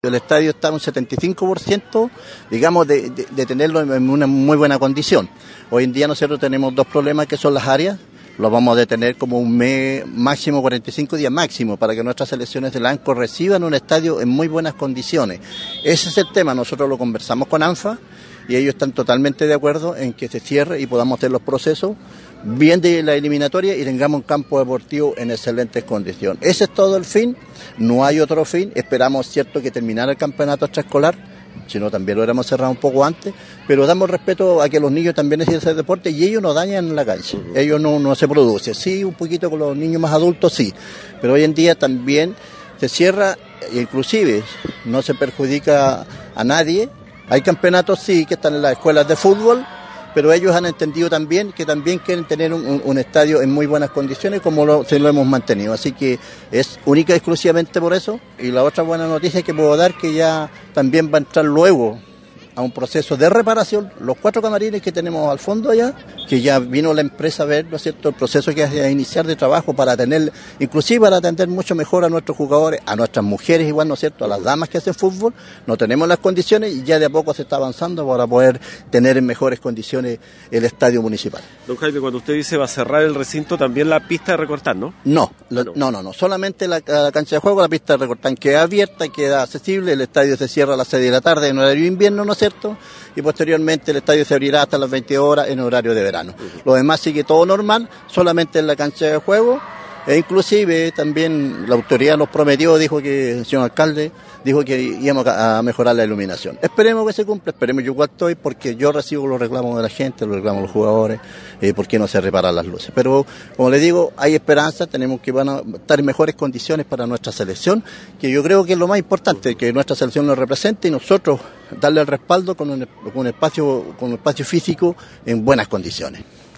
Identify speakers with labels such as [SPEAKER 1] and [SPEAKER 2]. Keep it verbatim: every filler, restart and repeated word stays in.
[SPEAKER 1] El estadio está en un setenta y cinco por ciento, digamos, de, de, de tenerlo en una muy buena condición. Hoy en día nosotros tenemos dos problemas que son las áreas. Lo vamos a detener como un mes, máximo cuarenta y cinco días máximo, para que nuestras selecciones del ANCO reciban un estadio en muy buenas condiciones. Ese es el tema, nosotros lo conversamos con ANFA y ellos están totalmente de acuerdo en que se cierre y podamos hacer los procesos bien de la eliminatoria y tengamos un campo deportivo en excelentes condiciones. Ese es todo el fin, no hay otro fin. Esperamos, cierto, que terminara el campeonato extraescolar, si no también lo hubiéramos cerrado un poco antes, pero damos respeto a que los niños también necesitan hacer deporte y ellos no dañan la cancha, ellos no, no se producen. Sí, un poquito con los niños más adultos, sí, pero hoy en día también se cierra, inclusive no se perjudica a nadie. Hay campeonatos, sí, que están en las escuelas de fútbol, pero ellos han entendido también que también quieren tener un, un, un estadio en muy buenas condiciones, como lo, se lo hemos mantenido. Así que es única y exclusivamente por eso. Y la otra buena noticia que puedo dar, que ya también va a entrar luego a un proceso de reparación los cuatro camarines que tenemos al fondo allá, que ya vino la empresa a ver, ¿no es cierto?, el proceso que hay a iniciar de trabajo para tener, inclusive para atender mucho mejor a nuestros jugadores, a nuestras mujeres igual, ¿no es cierto?, a las damas que hacen fútbol. No tenemos las condiciones y ya de a poco se está avanzando para poder tener en mejores condiciones el estadio municipal.
[SPEAKER 2] Don Jaime, cuando usted dice va a cerrar el recinto, también la pista de recortar, ¿no?
[SPEAKER 1] No, la, no, no, no, solamente la, la cancha de juego, la pista de recortar queda abierta, queda accesible, el estadio se cierra a las seis de la tarde en horario de invierno, ¿no es cierto?, y posteriormente el estadio se abrirá hasta las veinte horas en horario de verano. Uh-huh. Lo demás sigue todo normal, solamente en la cancha de juego, e inclusive también la autoridad nos prometió, dijo que el señor alcalde, dijo que íbamos a mejorar la iluminación. Esperemos que se cumpla, esperemos. Yo igual estoy, porque yo recibo los reclamos de la gente, los reclamos de los jugadores, eh, por qué no se reparan las luces. Pero, como les digo, hay esperanza, tenemos que van a estar en mejores condiciones para nuestra selección, que yo creo que es lo más importante, que nuestra selección nos represente y nosotros darle el respaldo con un, con un espacio, con un espacio físico en buenas condiciones.